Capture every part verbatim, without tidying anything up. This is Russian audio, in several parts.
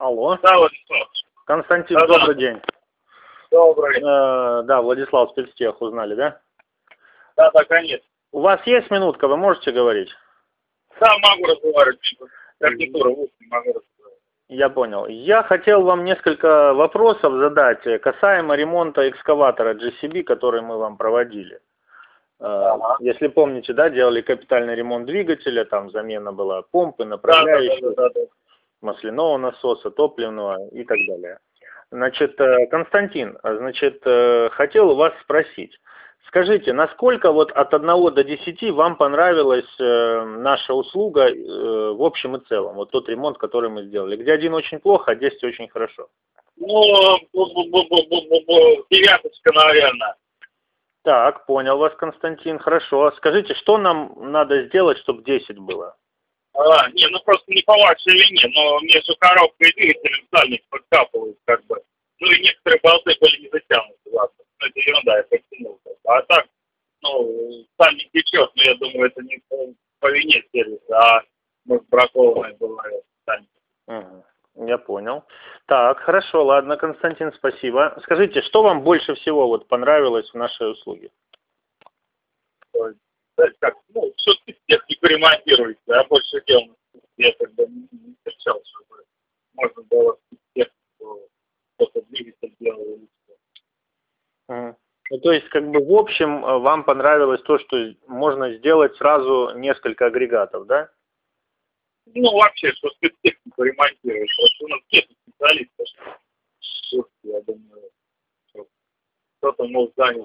Алло. Да, Владислав. Константин, Да, добрый да. день. Добрый. Э, да, Владислав Спецтех, узнали, да? Да, да, конечно. У вас есть минутка, вы можете говорить? Да, могу разговаривать. Гарнитура, в устно могу разговаривать. Я понял. Я хотел вам несколько вопросов задать касаемо ремонта экскаватора джи си би, который мы вам проводили. Ага. Если помните, да, делали капитальный ремонт двигателя, там замена была помпы, направляющей, Да, да, да, да, да. масляного насоса, топливного и так далее. Значит, Константин, значит, хотел у вас спросить. Скажите, насколько вот от одного до десяти вам понравилась э, наша услуга э, в общем и целом? Вот тот ремонт, который мы сделали. Где один очень плохо, а десять очень хорошо. Ну, девяточка, наверное. Так, понял вас, Константин, хорошо. Скажите, что нам надо сделать, чтобы десять было? А, не, ну просто не по вашей вине, но между коробкой и двигателем сальник подкапывают, как бы. Ну и некоторые болты были не затянуты, ладно. Ну это ерунда, я подтянул. А так, ну, сальник течет, но я думаю, это не по, по вине сервиса, а может бракованная была сальник. Угу. Я понял. Так, хорошо, ладно, Константин, спасибо. Скажите, что вам больше всего вот понравилось в нашей услуге? Знаете, как, ну, все-таки технику ремонтируется, а больше дел я как бы не встречал, чтобы можно было технику, что-то двигатель делал или что. Угу. Ну, то есть, как бы в общем, вам понравилось то, что можно сделать сразу несколько агрегатов, да? Ну, вообще, что спецтехнику ремонтирует. Вот у нас нет специалистов. Я думаю, что кто-то может занять.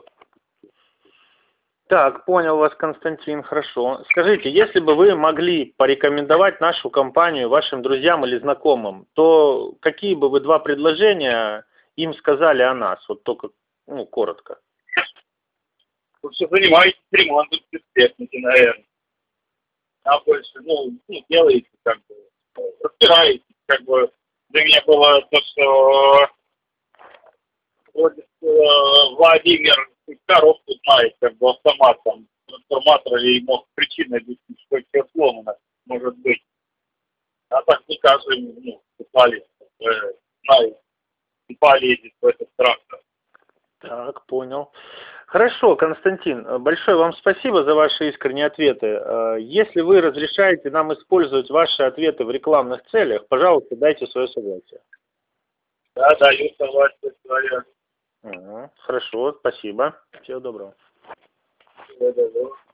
Так, понял вас, Константин, хорошо. Скажите, если бы вы могли порекомендовать нашу компанию вашим друзьям или знакомым, то какие бы вы два предложения им сказали о нас? Вот только, ну, коротко. Вы все занимаетесь ремонтом спецтехники, наверное. А больше, ну, ну делаете, как бы, разбираетесь, как бы. Для меня было то, что Владимир коробку знает, как бы автомат там, трансформатор, и мог причиной объяснить, что все сломано, может быть. А так не каждый, ну, специалист э, знает и полезет в этот трактор. Так, понял. Хорошо, Константин, большое вам спасибо за ваши искренние ответы. Если вы разрешаете нам использовать ваши ответы в рекламных целях, пожалуйста, дайте свое согласие. Да, даю согласие свое. Угу. Хорошо, спасибо. Всего доброго. Всего доброго.